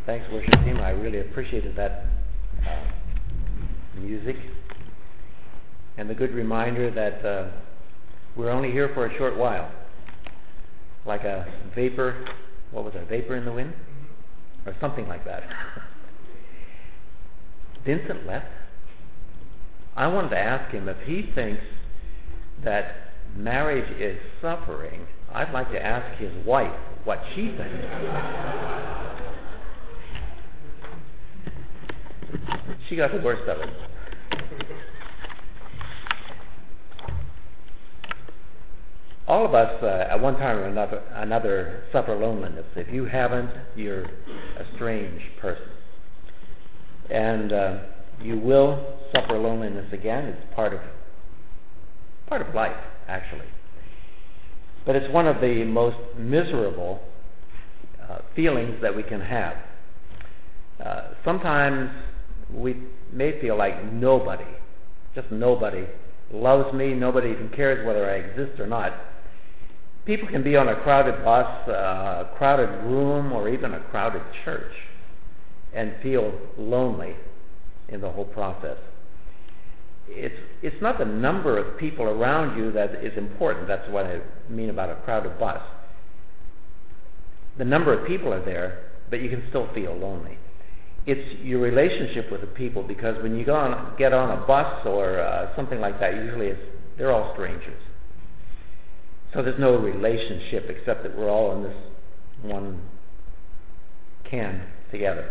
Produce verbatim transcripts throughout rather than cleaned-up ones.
Thanks, worship team. I really appreciated that uh, music and the good reminder that uh, we're only here for a short while, like a vapor. What was it? Vapor in the wind, or something like that. Vincent left. I wanted to ask him if he thinks that marriage is suffering. I'd like to ask his wife what she thinks. She got the worst of it. All of us, uh, at one time or another, another, suffer loneliness. If you haven't, you're a strange person. And uh, you will suffer loneliness again. It's part of part of life, actually. But it's one of the most miserable uh, feelings that we can have. Uh, sometimes we may feel like nobody, just nobody, loves me, nobody even cares whether I exist or not. People can be on a crowded bus, uh, a crowded room, or even a crowded church and feel lonely in the whole process. It's it's not the number of people around you that is important. That's what I mean about a crowded bus. The number of people are there, but you can still feel lonely. It's your relationship with the people, because when you go on, get on a bus or uh, something like that, usually it's, they're all strangers. So there's no relationship except that we're all in this one can together.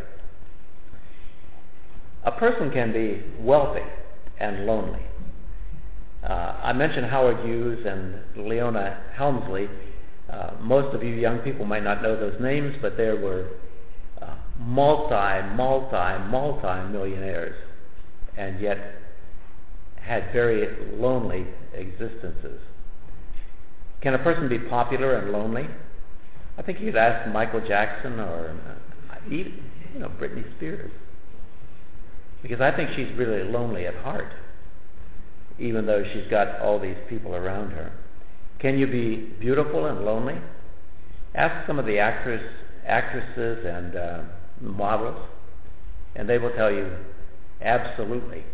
A person can be wealthy and lonely. Uh, I mentioned Howard Hughes and Leona Helmsley. Uh, most of you young people might not know those names, but there were uh, multi, multi, multi-millionaires, and yet had very lonely existences. Can a person be popular and lonely? I think you'd ask Michael Jackson or uh, even, you know, Britney Spears. Because I think she's really lonely at heart, even though she's got all these people around her. Can you be beautiful and lonely? Ask some of the actors, actresses and uh, models, and they will tell you absolutely.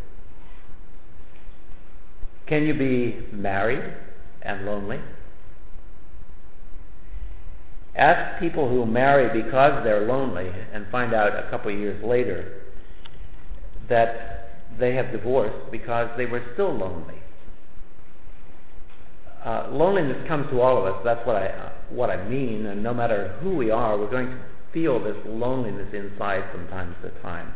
Can you be married and lonely? Ask people who marry because they're lonely and find out a couple of years later that they have divorced because they were still lonely. Uh, loneliness comes to all of us. That's what I uh, what I mean. And no matter who we are, we're going to feel this loneliness inside from time to time.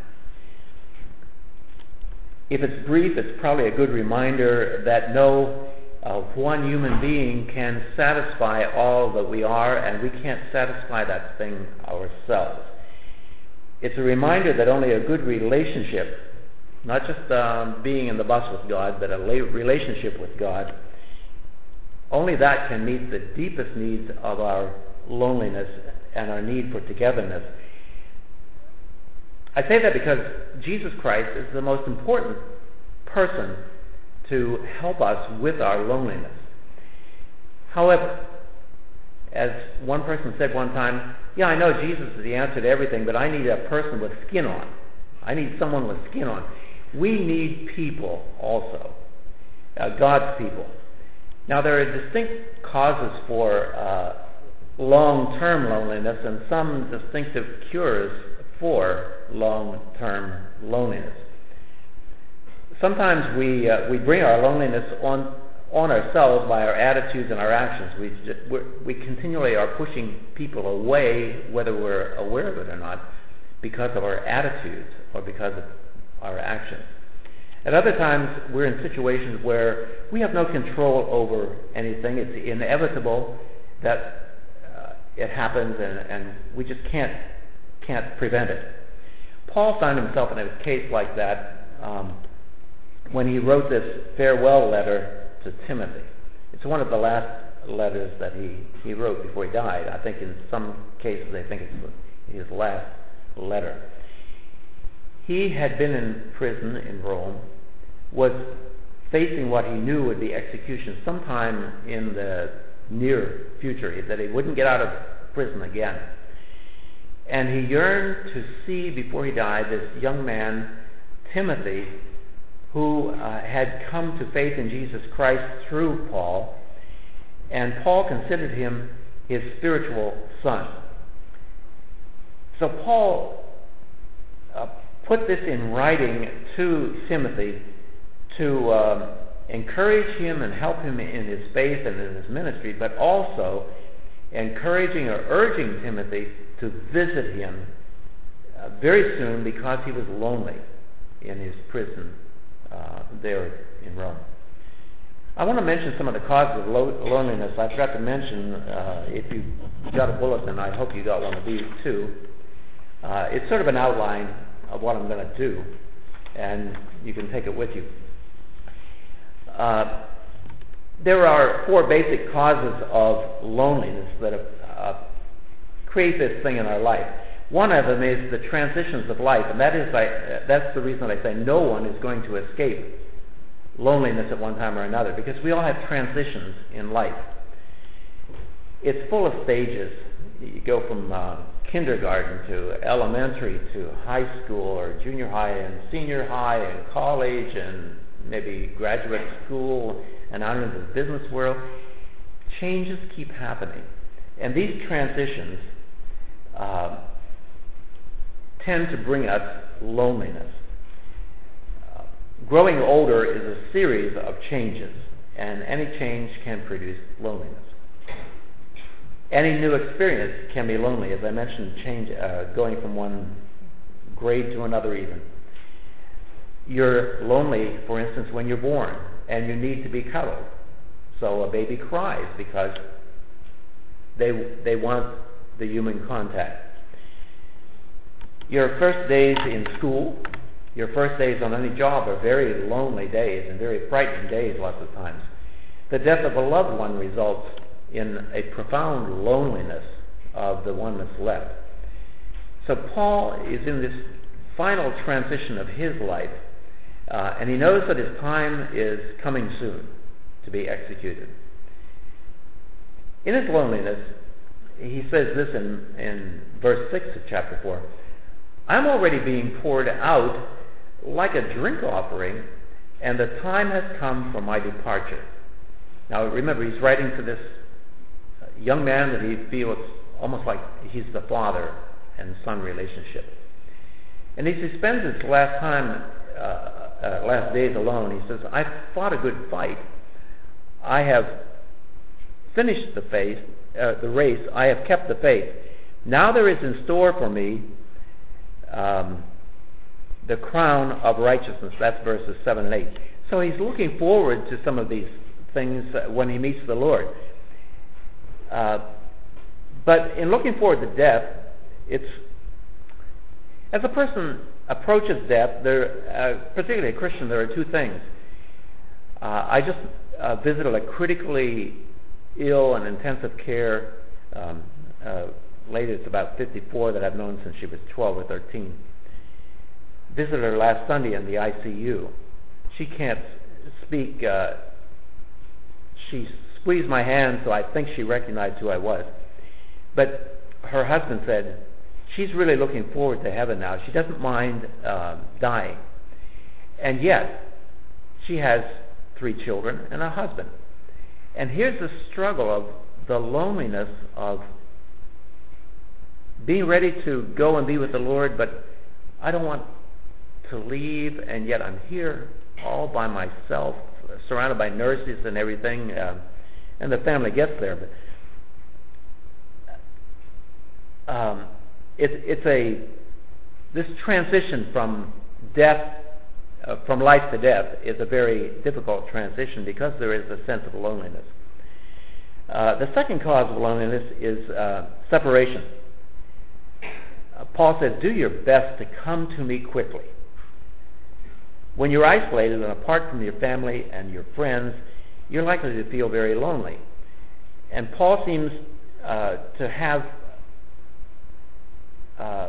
If it's brief, it's probably a good reminder that no uh, one human being can satisfy all that we are, and we can't satisfy that thing ourselves. It's a reminder that only a good relationship, not just um, being in the bus with God, but a la- relationship with God, only that can meet the deepest needs of our loneliness and our need for togetherness. I say that because Jesus Christ is the most important person to help us with our loneliness. However, as one person said one time, yeah, I know Jesus is the answer to everything, but I need a person with skin on. I need someone with skin on. We need people also, uh, God's people. Now, there are distinct causes for uh, long-term loneliness and some distinctive cures for long-term loneliness. Sometimes we uh, we bring our loneliness on on ourselves by our attitudes and our actions. We just, we're, we continually are pushing people away, whether we're aware of it or not, because of our attitudes or because of our actions. At other times, we're in situations where we have no control over anything. It's inevitable that uh, it happens, and, and we just can't can't prevent it. Paul found himself in a case like that um, when he wrote this farewell letter to Timothy. It's one of the last letters that he, he wrote before he died. I think in some cases they think it's his last letter. He had been in prison in Rome, was facing what he knew would be execution sometime in the near future, that he wouldn't get out of prison again. And he yearned to see, before he died, this young man, Timothy, who uh, had come to faith in Jesus Christ through Paul, and Paul considered him his spiritual son. So Paul uh, put this in writing to Timothy to uh, encourage him and help him in his faith and in his ministry, but also encouraging or urging Timothy to visit him uh, very soon, because he was lonely in his prison uh, there in Rome. I want to mention some of the causes of lo- loneliness. I forgot to mention, uh, if you got a bulletin, I hope you got one of these too. Uh, it's sort of an outline of what I'm going to do, and you can take it with you. Uh, there are four basic causes of loneliness that uh, create this thing in our life. One of them is the transitions of life, and that is, I, that's the reason I say no one is going to escape loneliness at one time or another, because we all have transitions in life. It's full of stages. You go from uh, kindergarten to elementary to high school or junior high and senior high and college and maybe graduate school and out into the business world. Changes keep happening. And these transitions uh, tend to bring us loneliness. Uh, growing older is a series of changes, and any change can produce loneliness. Any new experience can be lonely, as I mentioned, change, uh, going from one grade to another even. You're lonely, for instance, when you're born and you need to be cuddled. So a baby cries because they they want the human contact. Your first days in school, your first days on any job are very lonely days and very frightening days lots of times. The death of a loved one results in a profound loneliness of the one that's left. So Paul is in this final transition of his life, uh, and he knows that his time is coming soon to be executed. In his loneliness, he says this in, in verse six of chapter four, I'm already being poured out like a drink offering, and the time has come for my departure. Now remember, he's writing to this young man that he feels almost like he's the father and son relationship. And as he spends his last time, uh, uh, last days alone, he says, I've fought a good fight. I have finished the faith, uh, the race. I have kept the faith. Now there is in store for me um, the crown of righteousness. That's verses seven and eight. So he's looking forward to some of these things when he meets the Lord. Uh, but in looking forward to death, it's as a person approaches death, there, uh, particularly a Christian, there are two things. Uh, I just uh, visited a critically ill and intensive care um, uh, lady. It's about fifty-four that I've known since she was twelve or thirteen. Visited her last Sunday in the I C U. She can't speak. Uh, she squeezed my hand, so I think she recognized who I was. But her husband said she's really looking forward to heaven now. She doesn't mind uh, dying. And yet, she has three children and a husband. And here's the struggle of the loneliness of being ready to go and be with the Lord, but I don't want to leave, and yet I'm here all by myself, surrounded by nurses and everything, uh, and the family gets there. But um, it, it's a this transition from death, uh, from life to death, is a very difficult transition because there is a sense of loneliness. Uh, the second cause of loneliness is uh, separation. Uh, Paul says, "Do your best to come to me quickly." When you're isolated and apart from your family and your friends, you're likely to feel very lonely. And Paul seems uh, to have uh,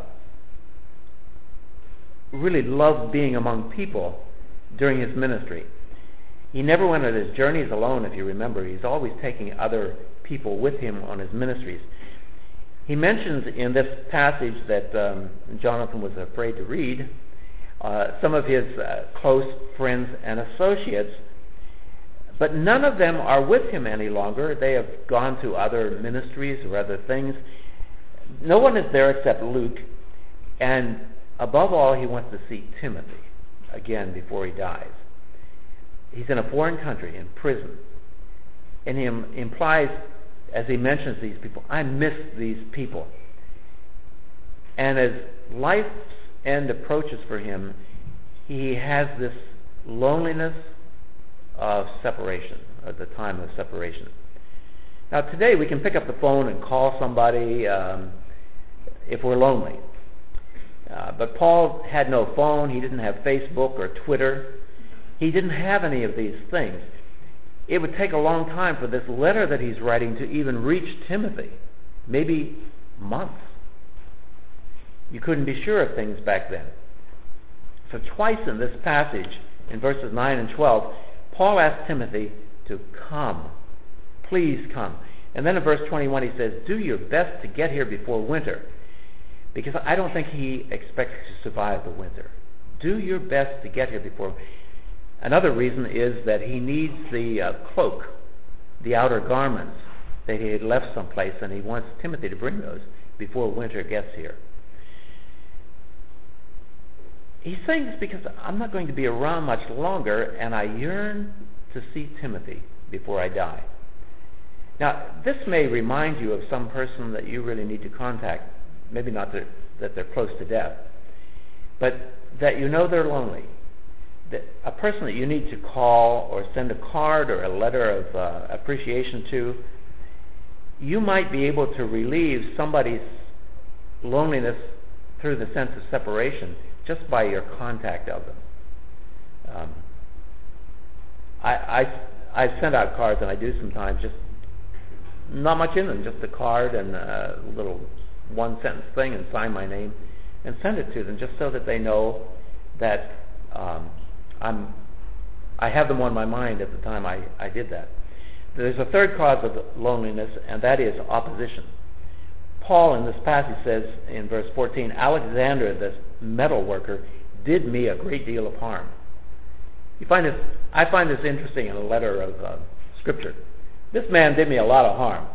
really loved being among people during his ministry. He never went on his journeys alone, if you remember. He's always taking other people with him on his ministries. He mentions in this passage that um, Jonathan was afraid to read uh, some of his uh, close friends and associates, but none of them are with him any longer. They have gone to other ministries or other things. No one is there except Luke, and above all, he wants to see Timothy again before he dies. He's in a foreign country, in prison, and he im- implies, as he mentions these people, I miss these people. And as life's end approaches for him, he has this loneliness of separation, at the time of separation. Now today we can pick up the phone and call somebody um, if we're lonely. Uh, but Paul had no phone, he didn't have Facebook or Twitter, he didn't have any of these things. It would take a long time for this letter that he's writing to even reach Timothy, maybe months. You couldn't be sure of things back then. So twice in this passage, in verses nine and twelve, Paul asks Timothy to come. Please come. And then in verse twenty-one he says, do your best to get here before winter, because I don't think he expects to survive the winter. Do your best to get here before. Another reason is that he needs the uh, cloak, the outer garments that he had left someplace, and he wants Timothy to bring those before winter gets here. He's saying this because I'm not going to be around much longer, and I yearn to see Timothy before I die. Now, this may remind you of some person that you really need to contact, maybe not that, that they're close to death, but that you know they're lonely. That a person that you need to call or send a card or a letter of uh, appreciation to, you might be able to relieve somebody's loneliness through the sense of separation just by your contact of them. Um, I, I, I send out cards, and I do sometimes, just not much in them, just a card and a little one-sentence thing and sign my name and send it to them just so that they know that um, I'm, I have them on my mind at the time I, I did that. There's a third cause of loneliness, and that is opposition. Paul in this passage says in verse fourteen, Alexander, this metal worker, did me a great deal of harm. You find this, I find this interesting in a letter of uh, Scripture. This man did me a lot of harm.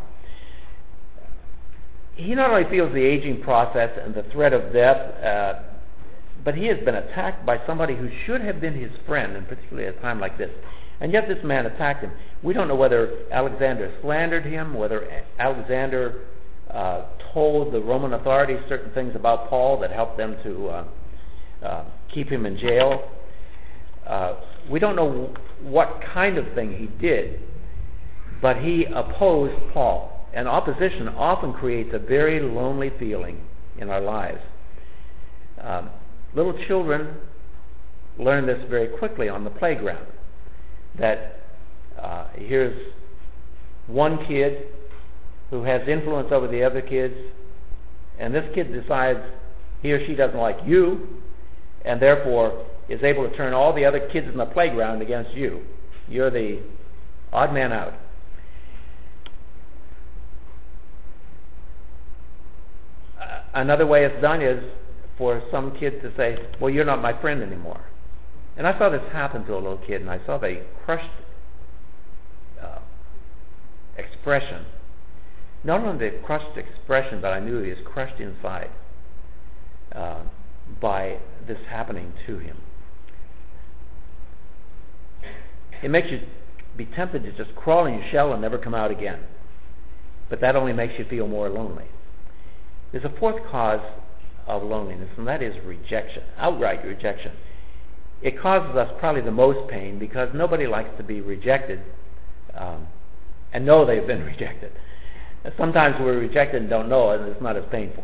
He not only feels the aging process and the threat of death, uh, but he has been attacked by somebody who should have been his friend, and particularly at a time like this. And yet this man attacked him. We don't know whether Alexander slandered him, whether Alexander uh, told the Roman authorities certain things about Paul that helped them to uh, uh, keep him in jail. Uh, we don't know what kind of thing he did, but he opposed Paul. And opposition often creates a very lonely feeling in our lives. Um, Little children learn this very quickly on the playground, that uh, here's one kid who has influence over the other kids, and this kid decides he or she doesn't like you, and therefore is able to turn all the other kids in the playground against you. You're the odd man out. Uh, another way it's done is for some kid to say, well, you're not my friend anymore. And I saw this happen to a little kid, and I saw the crushed uh, expression. Not only the crushed expression, but I knew he was crushed inside uh, by this happening to him. It makes you be tempted to just crawl in your shell and never come out again. But that only makes you feel more lonely. There's a fourth cause of loneliness, and that is rejection, outright rejection. It causes us probably the most pain because nobody likes to be rejected um, and know they've been rejected. And sometimes we're rejected and don't know it, and it's not as painful.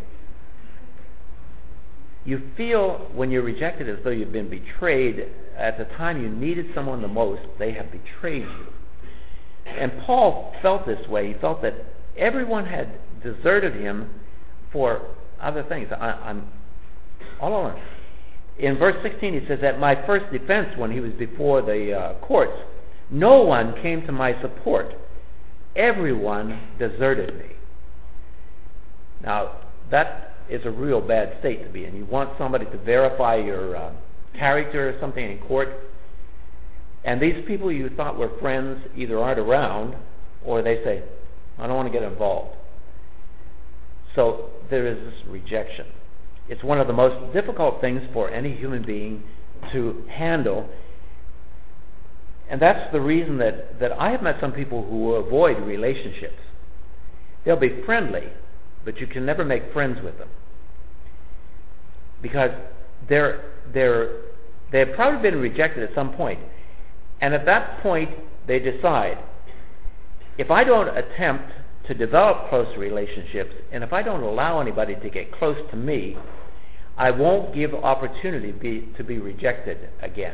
You feel when you're rejected as though you've been betrayed. At the time you needed someone the most, they have betrayed you. And Paul felt this way. He felt that everyone had deserted him for other things. I, I'm all alone. In verse sixteen, he says, at my first defense when he was before the uh, courts, no one came to my support. Everyone deserted me. Now, that is a real bad state to be in. You want somebody to verify your uh, character or something in court, and these people you thought were friends either aren't around, or they say, I don't want to get involved. So there is this rejection. It's one of the most difficult things for any human being to handle. And that's the reason that, that I have met some people who avoid relationships. They'll be friendly, but you can never make friends with them. Because they're, they're, they've probably been rejected at some point. And at that point, they decide, if I don't attempt to develop close relationships, and if I don't allow anybody to get close to me, I won't give opportunity be, to be rejected again.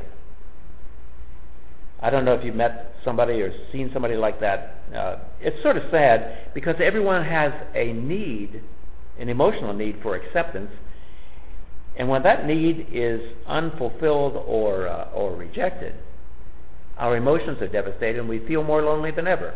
I don't know if you've met somebody or seen somebody like that. Uh, it's sort of sad because everyone has a need, an emotional need for acceptance, and when that need is unfulfilled or uh, or rejected, our emotions are devastated and we feel more lonely than ever.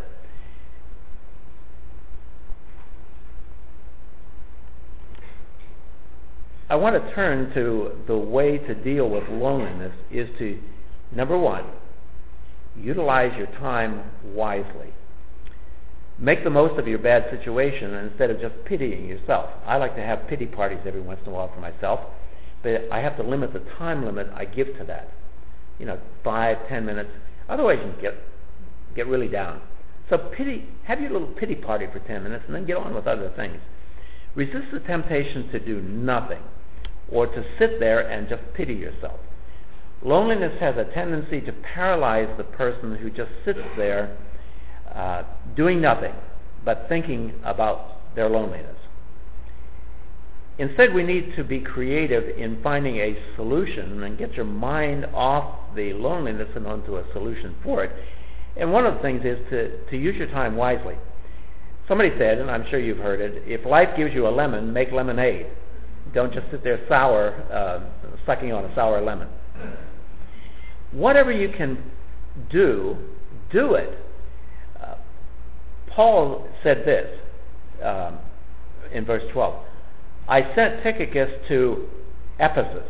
I want to turn to the way to deal with loneliness is to, number one, utilize your time wisely. Make the most of your bad situation instead of just pitying yourself. I like to have pity parties every once in a while for myself, but I have to limit the time limit I give to that. You know, five, ten minutes. Otherwise you can get, get really down. So pity, have your little pity party for ten minutes and then get on with other things. Resist the temptation to do nothing or to sit there and just pity yourself. Loneliness has a tendency to paralyze the person who just sits there uh, doing nothing but thinking about their loneliness. Instead, we need to be creative in finding a solution and get your mind off the loneliness and onto a solution for it. And one of the things is to, to use your time wisely. Somebody said, and I'm sure you've heard it, if life gives you a lemon, make lemonade. Don't just sit there sour, uh, sucking on a sour lemon. Whatever you can do, do it. Uh, Paul said this um, in verse twelve. I sent Tychicus to Ephesus.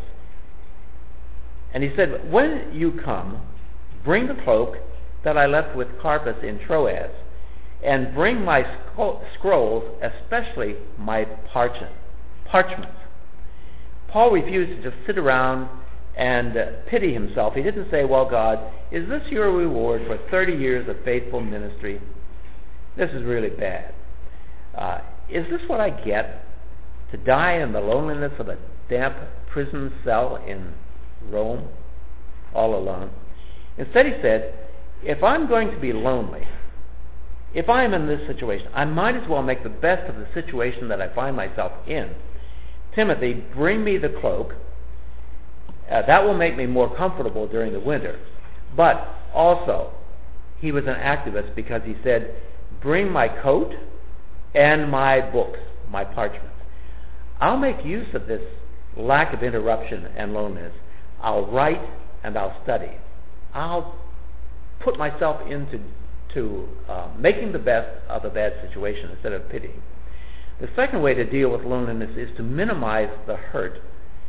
And he said, when you come, bring the cloak that I left with Carpus in Troas, and bring my sc- scrolls, especially my parchment, parchments. Paul refused to just sit around and uh, pity himself. He didn't say, well, God, is this your reward for thirty years of faithful ministry? This is really bad. Uh, is this what I get to die in the loneliness of a damp prison cell in Rome, all alone? Instead, he said, if I'm going to be lonely, if I'm in this situation, I might as well make the best of the situation that I find myself in. Timothy, bring me the cloak. Uh, that will make me more comfortable during the winter. But also, he was an activist because he said, bring my coat and my books, my parchments. I'll make use of this lack of interruption and loneliness. I'll write and I'll study. I'll put myself into to uh, making the best of a bad situation instead of pitying. The second way to deal with loneliness is to minimize the hurt.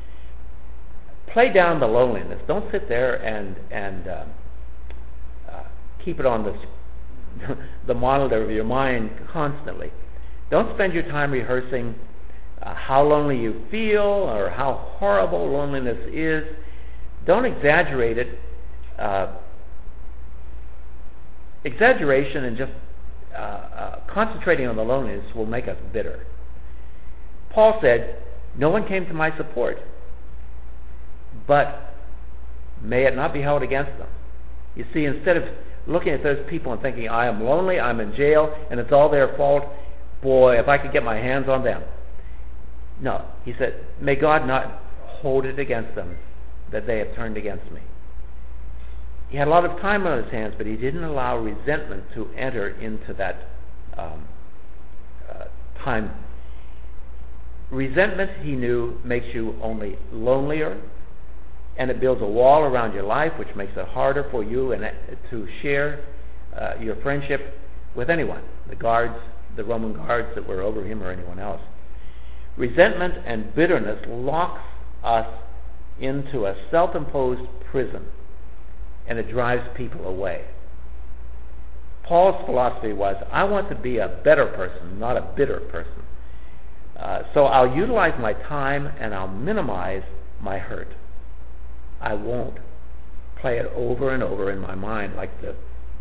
Play down the loneliness. Don't sit there and and uh, uh, keep it on the the monitor of your mind constantly. Don't spend your time rehearsing uh, how lonely you feel or how horrible loneliness is. Don't exaggerate it. Uh, exaggeration and just uh, uh, concentrating on the loneliness will make us bitter. Paul said, no one came to my support, but may it not be held against them. You see, instead of looking at those people and thinking, I am lonely, I'm in jail, and it's all their fault, boy, if I could get my hands on them. No, he said, may God not hold it against them that they have turned against me. He had a lot of time on his hands, but he didn't allow resentment to enter into that um, uh, time. Resentment, he knew, makes you only lonelier, and it builds a wall around your life, which makes it harder for you and to share uh, your friendship with anyone, the guards, the Roman guards that were over him or anyone else. Resentment and bitterness locks us into a self-imposed prison, and it drives people away. Paul's philosophy was, I want to be a better person, not a bitter person. Uh, so I'll utilize my time and I'll minimize my hurt. I won't play it over and over in my mind like the,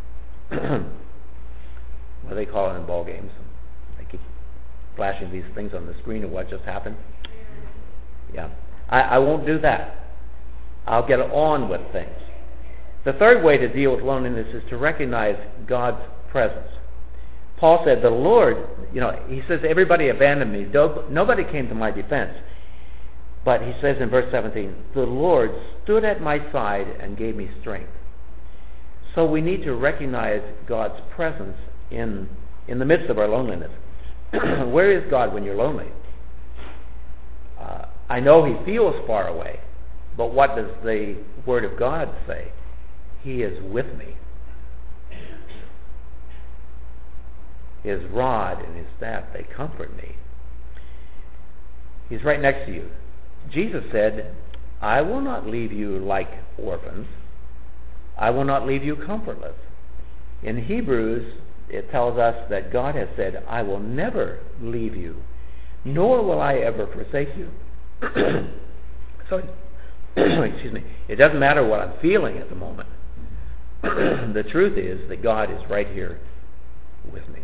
what do they call it in ball games? They keep flashing these things on the screen of what just happened. Yeah. I, I won't do that. I'll get on with things. The third way to deal with loneliness is to recognize God's presence. Paul said, the Lord, you know, he says, everybody abandoned me. Nobody came to my defense. But he says in verse seventeen, the Lord stood at my side and gave me strength. So we need to recognize God's presence in, in the midst of our loneliness. Where is God when you're lonely? Uh, I know he feels far away, but what does the Word of God say? He is with me. His rod and his staff, they comfort me. He's right next to you. Jesus said, I will not leave you like orphans. I will not leave you comfortless. In Hebrews, it tells us that God has said, I will never leave you, nor will I ever forsake you. So, excuse me, it doesn't matter what I'm feeling at the moment. The truth is that God is right here with me.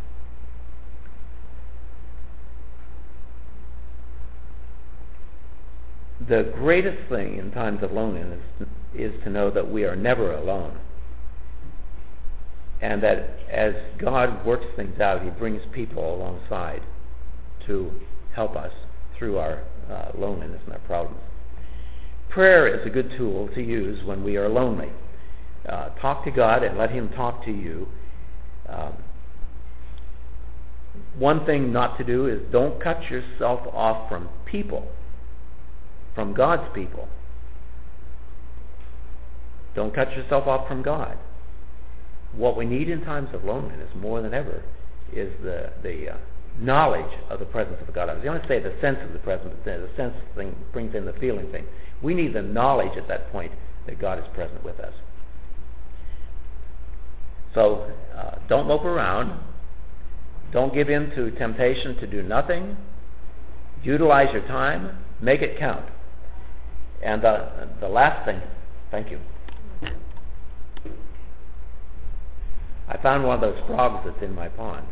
The greatest thing in times of loneliness is to know that we are never alone. And that as God works things out, he brings people alongside to help us through our uh, loneliness and our problems. Prayer is a good tool to use when we are lonely. Uh, talk to God and let him talk to you. Um, one thing not to do is don't cut yourself off from people, from God's people. Don't cut yourself off from God. What we need in times of loneliness more than ever is the the uh, knowledge of the presence of God. I was going to say the sense of the presence, but the sense thing brings in the feeling thing. We need the knowledge at that point that God is present with us. So uh, don't mope around. Don't give in to temptation to do nothing. Utilize your time. Make it count. And uh, the last thing, thank you. I found one of those frogs that's in my pond.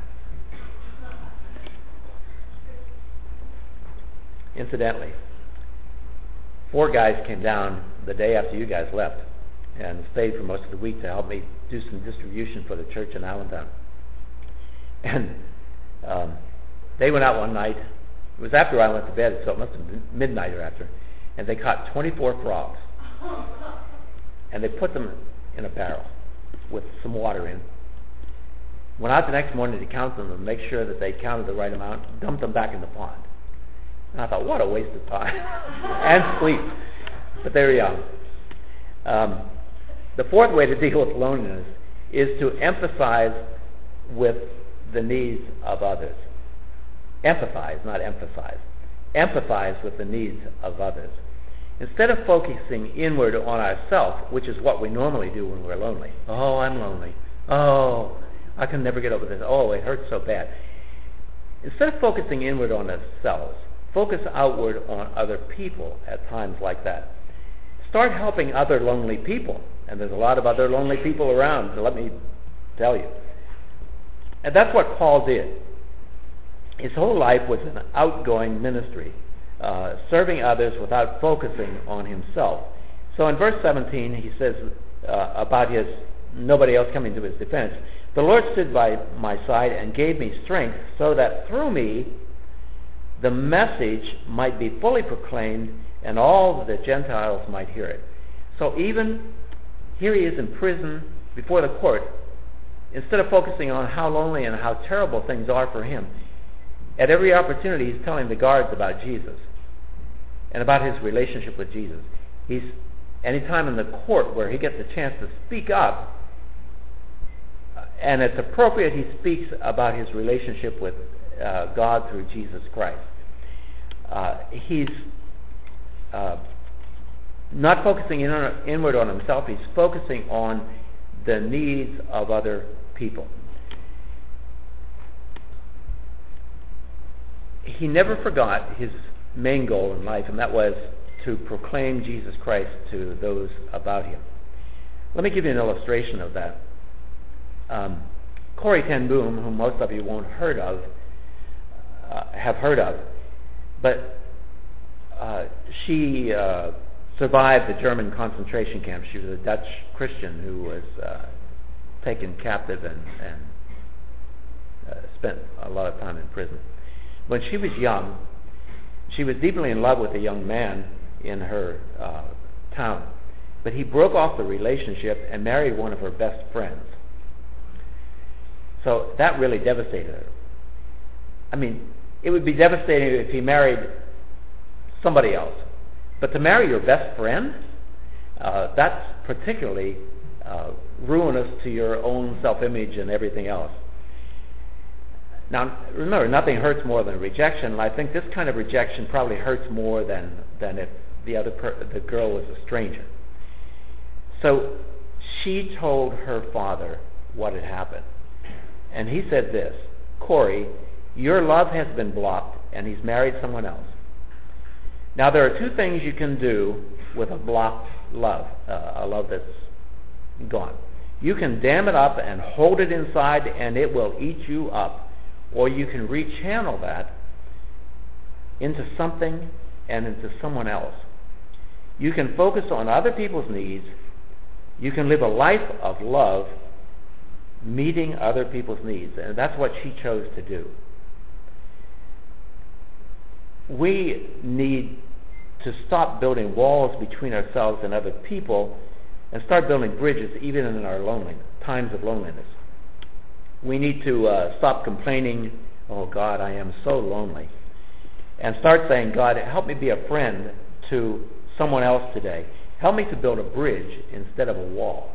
Incidentally, four guys came down the day after you guys left and stayed for most of the week to help me do some distribution for the church in Allentown. And um, they went out one night. It was after I went to bed, so it must have been midnight or after. And they caught twenty-four frogs. And they put them in a barrel with some water in. Went out the next morning to count them and make sure that they counted the right amount, dumped them back in the pond. And I thought, what a waste of time. And sleep. But there you are. Um, the fourth way to deal with loneliness is to emphasize with the needs of others. Empathize, not emphasize. Empathize with the needs of others. Instead of focusing inward on ourselves, which is what we normally do when we're lonely. Oh, I'm lonely. Oh, I can never get over this. Oh, it hurts so bad. Instead of focusing inward on ourselves, focus outward on other people at times like that. Start helping other lonely people. And there's a lot of other lonely people around, so let me tell you. And that's what Paul did. His whole life was an outgoing ministry, uh, serving others without focusing on himself. So in verse seventeen, he says uh, about his nobody else coming to his defense, the Lord stood by my side and gave me strength so that through me the message might be fully proclaimed and all the Gentiles might hear it. So even here he is in prison before the court. Instead of focusing on how lonely and how terrible things are for him, at every opportunity he's telling the guards about Jesus and about his relationship with Jesus. He's anytime in the court where he gets a chance to speak up, and it's appropriate, he speaks about his relationship with uh, God through Jesus Christ. uh, he's uh, not focusing in on, inward on himself. He's focusing on the needs of other people. He never forgot his main goal in life, and that was to proclaim Jesus Christ to those about him. Let me give you an illustration of that. Um, Corrie ten Boom, whom most of you won't heard of, uh, have heard of, but uh, she uh, survived the German concentration camp. She was a Dutch Christian who was uh, taken captive and, and uh, spent a lot of time in prison. When she was young, she was deeply in love with a young man in her uh, town, but he broke off the relationship and married one of her best friends. So that really devastated her. I mean, it would be devastating if he married somebody else, but to marry your best friend, uh, that's particularly uh, ruinous to your own self-image and everything else. Now, remember, nothing hurts more than rejection, and I think this kind of rejection probably hurts more than, than if the other per- the girl was a stranger. So she told her father what had happened. And he said this, "Corrie, your love has been blocked, and he's married someone else." Now, there are two things you can do with a blocked love, uh, a love that's gone. You can dam it up and hold it inside, and it will eat you up. Or you can rechannel that into something and into someone else. You can focus on other people's needs. You can live a life of love, meeting other people's needs. And that's what she chose to do. We need to stop building walls between ourselves and other people and start building bridges even in our lonely times of loneliness. We need to uh, stop complaining, "Oh God, I am so lonely," and start saying, "God, help me be a friend to someone else today. Help me to build a bridge instead of a wall."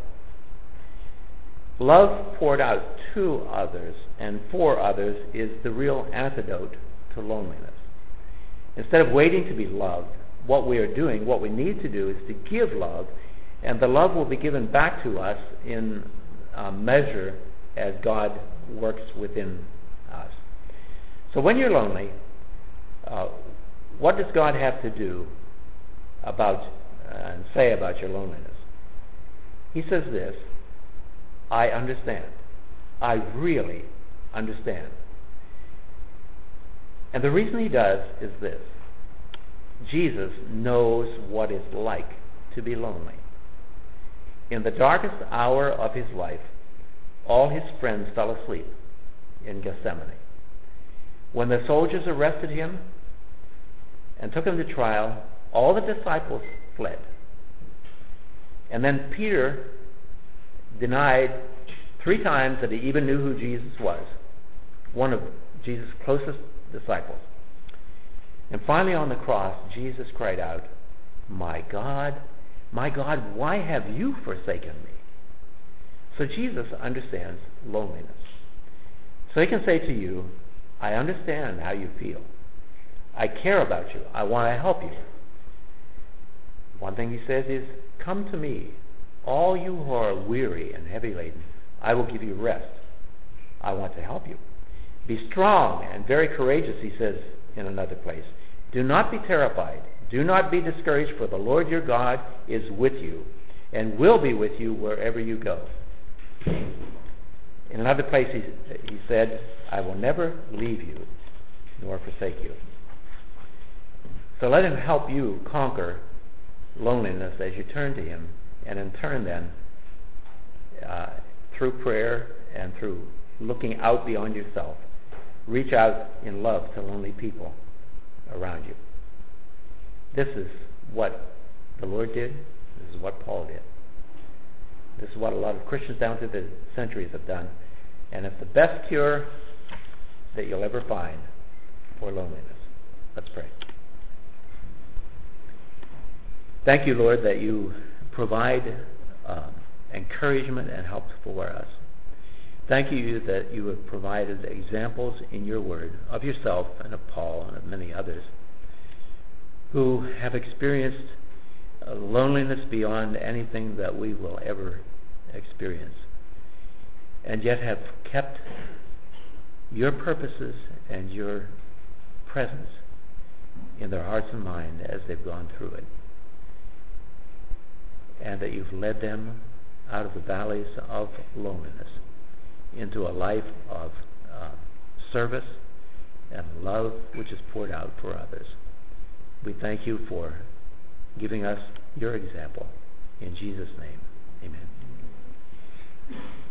Love poured out to others and for others is the real antidote to loneliness. Instead of waiting to be loved, what we are doing, what we need to do is to give love, and the love will be given back to us in uh, measure as God works within us. So when you're lonely, uh, what does God have to do about uh, and say about your loneliness? He says this, "I understand. I really understand." And the reason he does is this. Jesus knows what it's like to be lonely. In the darkest hour of his life, all his friends fell asleep in Gethsemane. When the soldiers arrested him and took him to trial, all the disciples fled. And then Peter denied three times that he even knew who Jesus was, one of Jesus' closest disciples. And finally on the cross, Jesus cried out, "My God, my God, why have you forsaken me?" So Jesus understands loneliness. So he can say to you, "I understand how you feel. I care about you. I want to help you." One thing he says is, "Come to me, all you who are weary and heavy laden. I will give you rest. I want to help you. Be strong and very courageous," he says in another place. "Do not be terrified. Do not be discouraged, for the Lord your God is with you and will be with you wherever you go." In another place he, he said, "I will never leave you nor forsake you." So let him help you conquer loneliness as you turn to him, and in turn then, uh, through prayer and through looking out beyond yourself, reach out in love to lonely people around you. This is what the Lord did. This is what Paul did. This is what a lot of Christians down through the centuries have done. And it's the best cure that you'll ever find for loneliness. Let's pray. Thank you, Lord, that you provide um, encouragement and help for us. Thank you that you have provided examples in your word of yourself and of Paul and of many others who have experienced uh, loneliness beyond anything that we will ever experience, and yet have kept your purposes and your presence in their hearts and mind as they've gone through it, and that you've led them out of the valleys of loneliness into a life of uh, service and love which is poured out for others. We thank you for giving us your example. In Jesus' name, amen.